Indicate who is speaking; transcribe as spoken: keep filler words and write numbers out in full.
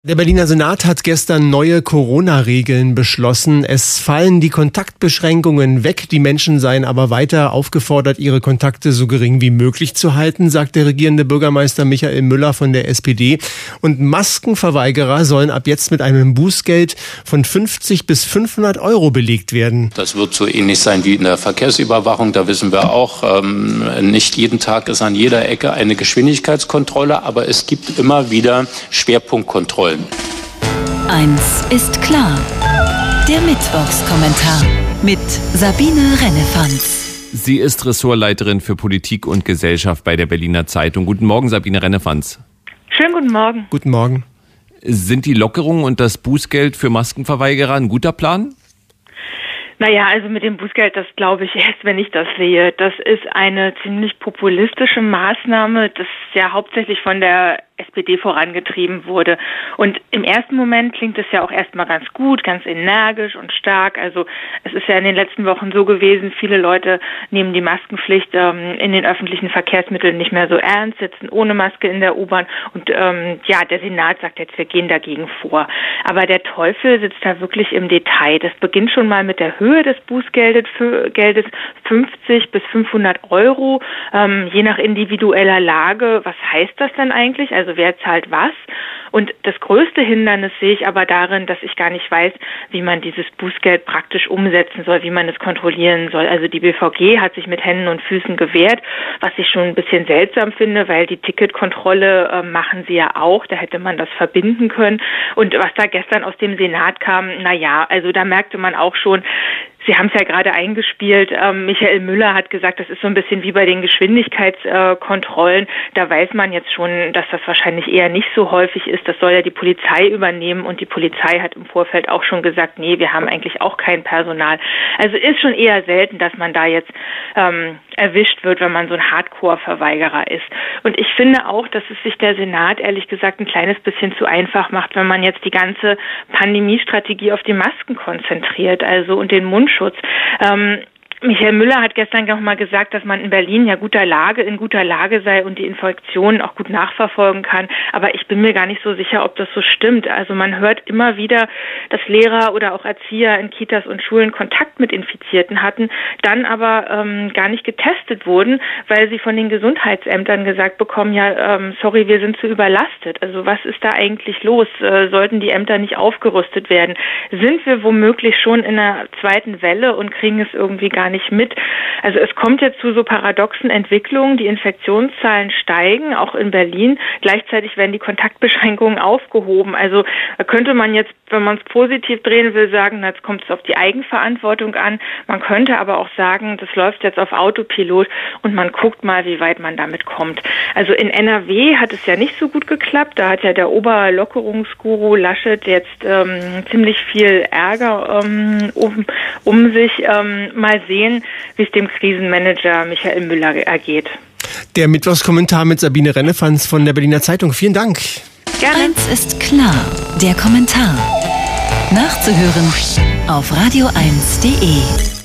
Speaker 1: Der Berliner Senat hat gestern neue Corona-Regeln beschlossen. Es fallen die Kontaktbeschränkungen weg. Die Menschen seien aber weiter aufgefordert, ihre Kontakte so gering wie möglich zu halten, sagt der regierende Bürgermeister Michael Müller von der S P D. Und Maskenverweigerer sollen ab jetzt mit einem Bußgeld von fünfzig bis fünfhundert Euro belegt werden.
Speaker 2: Das wird so ähnlich sein wie in der Verkehrsüberwachung. Da wissen wir auch, ähm, nicht jeden Tag ist an jeder Ecke eine Geschwindigkeitskontrolle, aber es gibt immer wieder Schwerpunktkontrollen.
Speaker 3: Eins ist klar, der Mittwochskommentar mit Sabine Rennefanz.
Speaker 4: Sie ist Ressortleiterin für Politik und Gesellschaft bei der Berliner Zeitung. Guten Morgen, Sabine Rennefanz.
Speaker 5: Schönen guten Morgen.
Speaker 1: Guten Morgen.
Speaker 4: Sind die Lockerungen und das Bußgeld für Maskenverweigerer ein guter Plan?
Speaker 5: Naja, also mit dem Bußgeld, das glaube ich erst, wenn ich das sehe. Das ist eine ziemlich populistische Maßnahme, das ja hauptsächlich von der S P D vorangetrieben wurde. Und im ersten Moment klingt es ja auch erstmal ganz gut, ganz energisch und stark. Also es ist ja in den letzten Wochen so gewesen, viele Leute nehmen die Maskenpflicht ähm, in den öffentlichen Verkehrsmitteln nicht mehr so ernst, sitzen ohne Maske in der U-Bahn. Und ähm, ja, der Senat sagt jetzt, wir gehen dagegen vor. Aber der Teufel sitzt da wirklich im Detail. Das beginnt schon mal mit der Höhe des Bußgeldes, für, Geldes fünfzig bis fünfhundert Euro, ähm, je nach individueller Lage. Was heißt das denn eigentlich? Also wer zahlt was? Und das größte Hindernis sehe ich aber darin, dass ich gar nicht weiß, wie man dieses Bußgeld praktisch umsetzen soll, wie man es kontrollieren soll. Also die B V G hat sich mit Händen und Füßen gewehrt, was ich schon ein bisschen seltsam finde, weil die Ticketkontrolle äh, machen sie ja auch, da hätte man das verbinden können. Und was da gestern aus dem Senat kam, na ja, also da merkte man auch schon, Sie haben es ja gerade eingespielt. Ähm, Michael Müller hat gesagt, das ist so ein bisschen wie bei den Geschwindigkeitskontrollen. Äh, da weiß man jetzt schon, dass das wahrscheinlich eher nicht so häufig ist. Das soll ja die Polizei übernehmen und die Polizei hat im Vorfeld auch schon gesagt, nee, wir haben eigentlich auch kein Personal. Also ist schon eher selten, dass man da jetzt ähm, erwischt wird, wenn man so ein Hardcore-Verweigerer ist. Und ich finde auch, dass es sich der Senat ehrlich gesagt ein kleines bisschen zu einfach macht, wenn man jetzt die ganze Pandemiestrategie auf die Masken konzentriert, also und den Mund Schutz. Ähm, Michael Müller hat gestern noch mal gesagt, dass man in Berlin ja guter Lage, in guter Lage sei und die Infektionen auch gut nachverfolgen kann. Aber ich bin mir gar nicht so sicher, ob das so stimmt. Also man hört immer wieder, dass Lehrer oder auch Erzieher in Kitas und Schulen Kontakt mit Infizierten hatten, dann aber ähm, gar nicht getestet wurden, weil sie von den Gesundheitsämtern gesagt bekommen, ja, ähm, sorry, wir sind zu überlastet. Also was ist da eigentlich los? Äh, sollten die Ämter nicht aufgerüstet werden? Sind wir womöglich schon in einer zweiten Welle und kriegen es irgendwie gar nicht mit. Also es kommt jetzt zu so paradoxen Entwicklungen. Die Infektionszahlen steigen, auch in Berlin. Gleichzeitig werden die Kontaktbeschränkungen aufgehoben. Also da könnte man jetzt, wenn man es positiv drehen will, sagen, jetzt kommt es auf die Eigenverantwortung an. Man könnte aber auch sagen, das läuft jetzt auf Autopilot und man guckt mal, wie weit man damit kommt. Also in N R W hat es ja nicht so gut geklappt. Da hat ja der Oberlockerungsguru Laschet jetzt ähm, ziemlich viel Ärger ähm, um, um sich. Ähm, mal sehen, wie es dem Krisenmanager Michael Müller ergeht.
Speaker 1: Der Mittwochskommentar mit Sabine Rennefanz von der Berliner Zeitung. Vielen Dank.
Speaker 3: Gerne. Eins ist klar, der Kommentar. Nachzuhören auf radio eins punkt de.